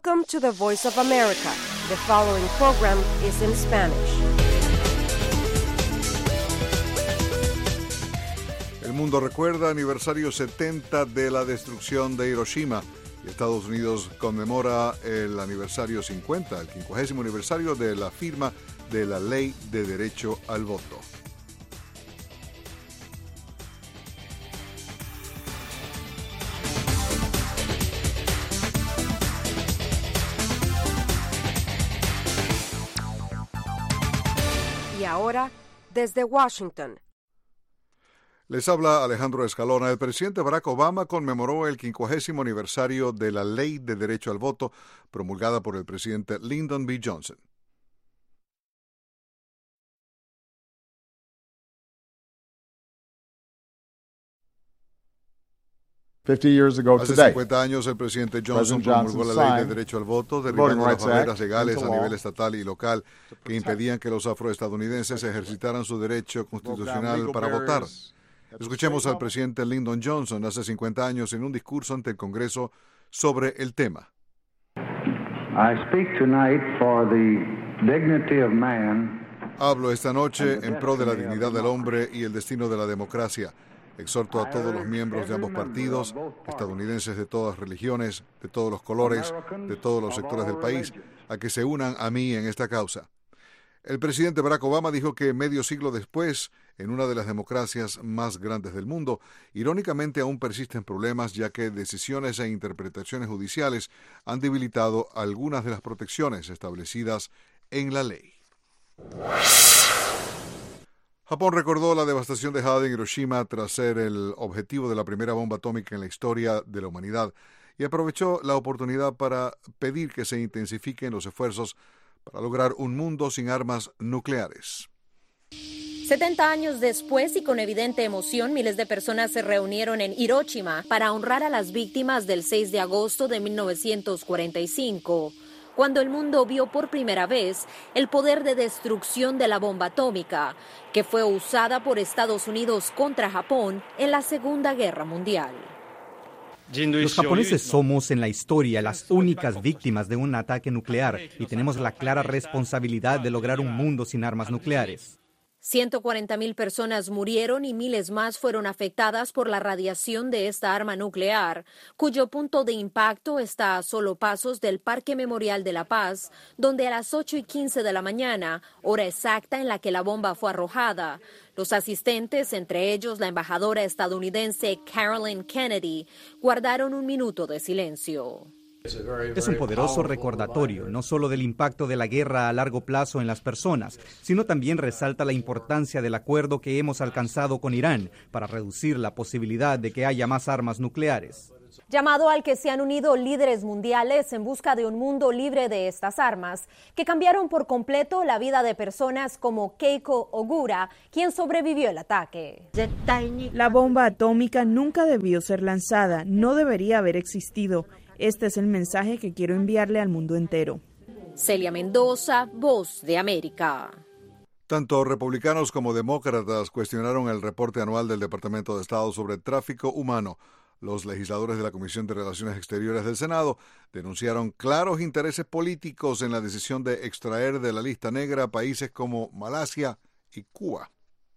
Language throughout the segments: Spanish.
Welcome to the Voice of America. The following program is in Spanish. El mundo recuerda aniversario 70 de la destrucción de Hiroshima y Estados Unidos conmemora el aniversario 50, el 50º aniversario de la firma de la Ley de Derecho al Voto. Y ahora, desde Washington. Les habla Alejandro Escalona. El presidente Barack Obama conmemoró el 50º aniversario de la Ley de Derecho al Voto promulgada por el presidente Lyndon B. Johnson. Hace 50 años, el presidente Johnson promulgó la Ley de Derecho al Voto, derribando las barreras legales a nivel estatal y local que impedían que los afroestadounidenses ejercitaran su derecho constitucional para votar. Escuchemos al presidente Lyndon Johnson hace 50 años en un discurso ante el Congreso sobre el tema. Hablo esta noche en pro de la dignidad del hombre y el destino de la democracia. Exhorto a todos los miembros de ambos partidos, estadounidenses de todas religiones, de todos los colores, de todos los sectores del país, a que se unan a mí en esta causa. El presidente Barack Obama dijo que medio siglo después, en una de las democracias más grandes del mundo, irónicamente aún persisten problemas ya que decisiones e interpretaciones judiciales han debilitado algunas de las protecciones establecidas en la ley. Japón recordó la devastación dejada en Hiroshima tras ser el objetivo de la primera bomba atómica en la historia de la humanidad y aprovechó la oportunidad para pedir que se intensifiquen los esfuerzos para lograr un mundo sin armas nucleares. 70 años después y con evidente emoción, miles de personas se reunieron en Hiroshima para honrar a las víctimas del 6 de agosto de 1945. Cuando el mundo vio por primera vez el poder de destrucción de la bomba atómica, que fue usada por Estados Unidos contra Japón en la Segunda Guerra Mundial. Los japoneses somos en la historia las únicas víctimas de un ataque nuclear y tenemos la clara responsabilidad de lograr un mundo sin armas nucleares. 140,000 personas murieron y miles más fueron afectadas por la radiación de esta arma nuclear, cuyo punto de impacto está a solo pasos del Parque Memorial de la Paz, donde a las 8:15 de la mañana, hora exacta en la que la bomba fue arrojada, los asistentes, entre ellos la embajadora estadounidense Caroline Kennedy, guardaron un minuto de silencio. Es un poderoso recordatorio, no solo del impacto de la guerra a largo plazo en las personas, sino también resalta la importancia del acuerdo que hemos alcanzado con Irán para reducir la posibilidad de que haya más armas nucleares. Llamado al que se han unido líderes mundiales en busca de un mundo libre de estas armas, que cambiaron por completo la vida de personas como Keiko Ogura, quien sobrevivió al ataque. La bomba atómica nunca debió ser lanzada, no debería haber existido. Este es el mensaje que quiero enviarle al mundo entero. Celia Mendoza, Voz de América. Tanto republicanos como demócratas cuestionaron el reporte anual del Departamento de Estado sobre el tráfico humano. Los legisladores de la Comisión de Relaciones Exteriores del Senado denunciaron claros intereses políticos en la decisión de extraer de la lista negra países como Malasia y Cuba.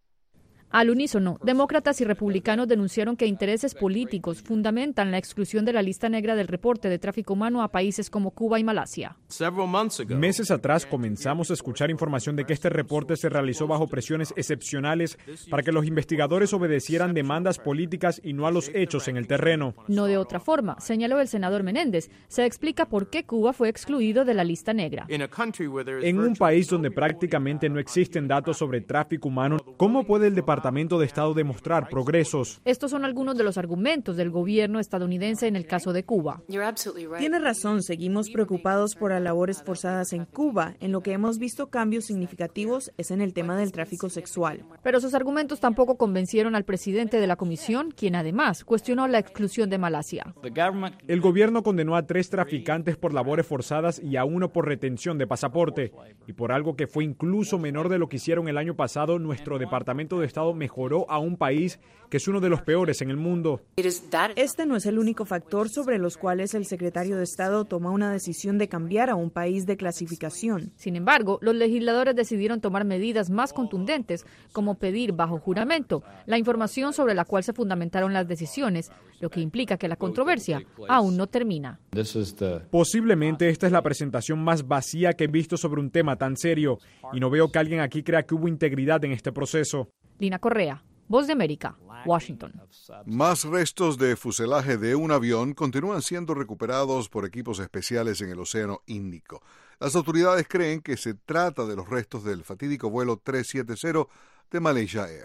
Al unísono, demócratas y republicanos denunciaron que intereses políticos fundamentan la exclusión de la lista negra del reporte de tráfico humano a países como Cuba y Malasia. Meses atrás comenzamos a escuchar información de que este reporte se realizó bajo presiones excepcionales para que los investigadores obedecieran demandas políticas y no a los hechos en el terreno. No de otra forma, señaló el senador Menéndez, se explica por qué Cuba fue excluido de la lista negra. En un país donde prácticamente no existen datos sobre tráfico humano, ¿cómo puede el Departamento de Estado demostrar progresos? Estos son algunos de los argumentos del gobierno estadounidense en el caso de Cuba. Tiene razón, seguimos preocupados por las labores forzadas en Cuba. En lo que hemos visto cambios significativos es en el tema del tráfico sexual. Pero sus argumentos tampoco convencieron al presidente de la comisión, quien además cuestionó la exclusión de Malasia. El gobierno condenó a 3 traficantes por labores forzadas y a 1 por retención de pasaporte, y por algo que fue incluso menor de lo que hicieron el año pasado nuestro Departamento de Estado Estado mejoró a un país que es uno de los peores en el mundo. Este no es el único factor sobre los cuales el secretario de Estado toma una decisión de cambiar a un país de clasificación. Sin embargo, los legisladores decidieron tomar medidas más contundentes, como pedir bajo juramento la información sobre la cual se fundamentaron las decisiones, lo que implica que la controversia aún no termina. Posiblemente esta es la presentación más vacía que he visto sobre un tema tan serio, y no veo que alguien aquí crea que hubo integridad en este proceso. Lina Correa, Voz de América, Washington. Más restos de fuselaje de un avión continúan siendo recuperados por equipos especiales en el Océano Índico. Las autoridades creen que se trata de los restos del fatídico vuelo 370 de Malaysia Air.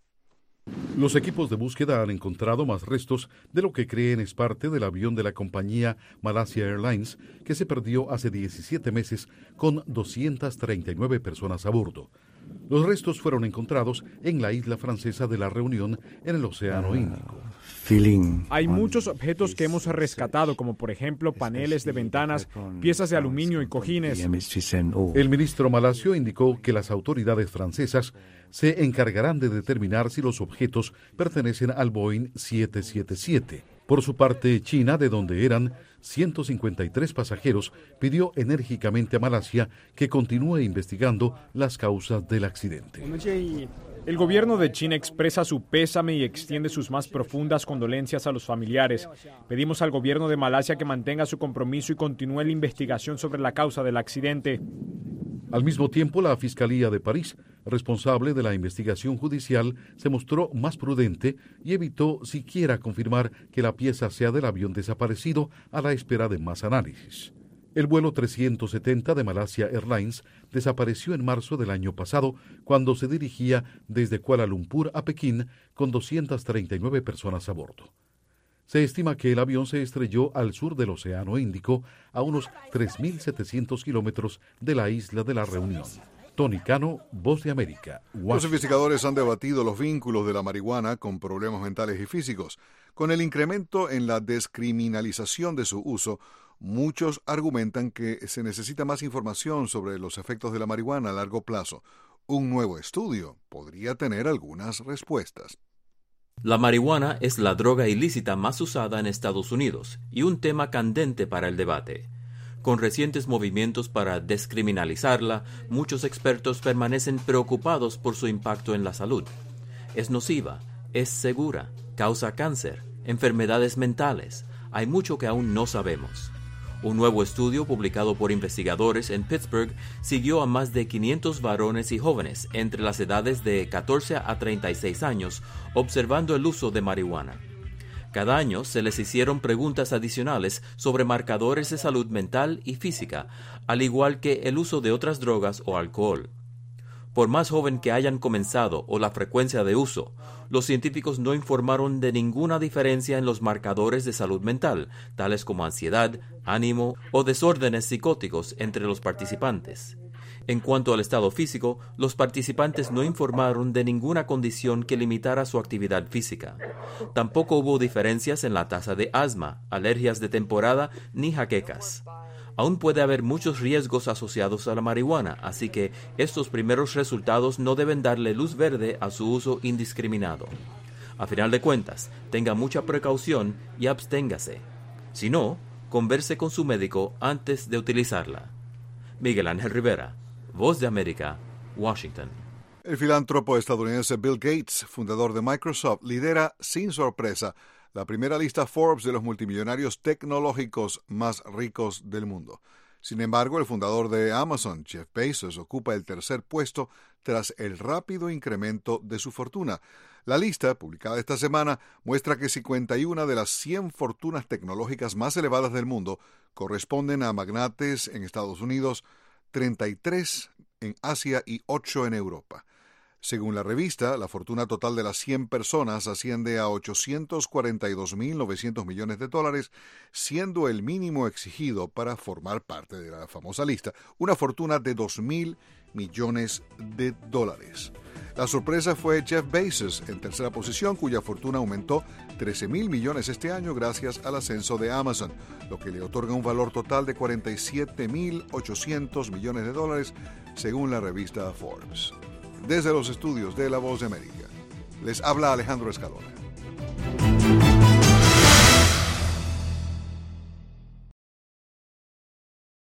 Los equipos de búsqueda han encontrado más restos de lo que creen es parte del avión de la compañía Malaysia Airlines, que se perdió hace 17 meses con 239 personas a bordo. Los restos fueron encontrados en la isla francesa de La Reunión, en el Océano Índico. Hay muchos objetos que hemos rescatado, como por ejemplo paneles de ventanas, piezas de aluminio y cojines. El ministro malasio indicó que las autoridades francesas se encargarán de determinar si los objetos pertenecen al Boeing 777. Por su parte, China, de donde eran 153 pasajeros, pidió enérgicamente a Malasia que continúe investigando las causas del accidente. El gobierno de China expresa su pésame y extiende sus más profundas condolencias a los familiares. Pedimos al gobierno de Malasia que mantenga su compromiso y continúe la investigación sobre la causa del accidente. Al mismo tiempo, la Fiscalía de París, responsable de la investigación judicial, se mostró más prudente y evitó siquiera confirmar que la pieza sea del avión desaparecido a la espera de más análisis. El vuelo 370 de Malaysia Airlines desapareció en marzo del año pasado cuando se dirigía desde Kuala Lumpur a Pekín con 239 personas a bordo. Se estima que el avión se estrelló al sur del Océano Índico, a unos 3.700 kilómetros de la isla de La Reunión. Tony Cano, Voz de América, Washington. Los investigadores han debatido los vínculos de la marihuana con problemas mentales y físicos. Con el incremento en la descriminalización de su uso, muchos argumentan que se necesita más información sobre los efectos de la marihuana a largo plazo. Un nuevo estudio podría tener algunas respuestas. La marihuana es la droga ilícita más usada en Estados Unidos y un tema candente para el debate. Con recientes movimientos para descriminalizarla, muchos expertos permanecen preocupados por su impacto en la salud. Es nociva, es segura, causa cáncer, enfermedades mentales. Hay mucho que aún no sabemos. Un nuevo estudio publicado por investigadores en Pittsburgh siguió a más de 500 varones y jóvenes entre las edades de 14 a 36 años, observando el uso de marihuana. Cada año se les hicieron preguntas adicionales sobre marcadores de salud mental y física, al igual que el uso de otras drogas o alcohol. Por más joven que hayan comenzado o la frecuencia de uso, los científicos no informaron de ninguna diferencia en los marcadores de salud mental, tales como ansiedad, ánimo o desórdenes psicóticos entre los participantes. En cuanto al estado físico, los participantes no informaron de ninguna condición que limitara su actividad física. Tampoco hubo diferencias en la tasa de asma, alergias de temporada ni jaquecas. Aún puede haber muchos riesgos asociados a la marihuana, así que estos primeros resultados no deben darle luz verde a su uso indiscriminado. A final de cuentas, tenga mucha precaución y absténgase. Si no, converse con su médico antes de utilizarla. Miguel Ángel Rivera, Voz de América, Washington. El filántropo estadounidense Bill Gates, fundador de Microsoft, lidera sin sorpresa la primera lista Forbes de los multimillonarios tecnológicos más ricos del mundo. Sin embargo, el fundador de Amazon, Jeff Bezos, ocupa el tercer puesto tras el rápido incremento de su fortuna. La lista, publicada esta semana, muestra que 51 de las 100 fortunas tecnológicas más elevadas del mundo corresponden a magnates en Estados Unidos, 33 en Asia y 8 en Europa. Según la revista, la fortuna total de las 100 personas asciende a $842.900 millones, siendo el mínimo exigido para formar parte de la famosa lista, una fortuna de $2.000 millones. La sorpresa fue Jeff Bezos, en tercera posición, cuya fortuna aumentó $13.000 millones este año gracias al ascenso de Amazon, lo que le otorga un valor total de $47.800 millones, según la revista Forbes. Desde los estudios de La Voz de América, Les habla Alejandro Escalona.